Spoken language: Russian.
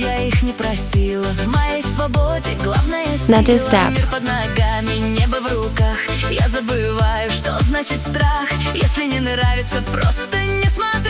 я их не просила. В моей свободе главное Not to сила. stop. Мир под ногами, небо в руках. Я забываю, что значит страх. Если не нравится, просто не смотри.